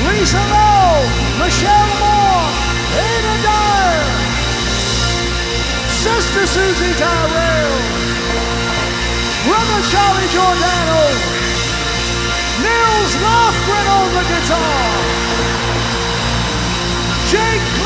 Lisa Lowe, Michelle Moore, Ada Dyer, Sister Susie Tyrell, Brother Charlie Giordano, Nils Lofgren on the guitar,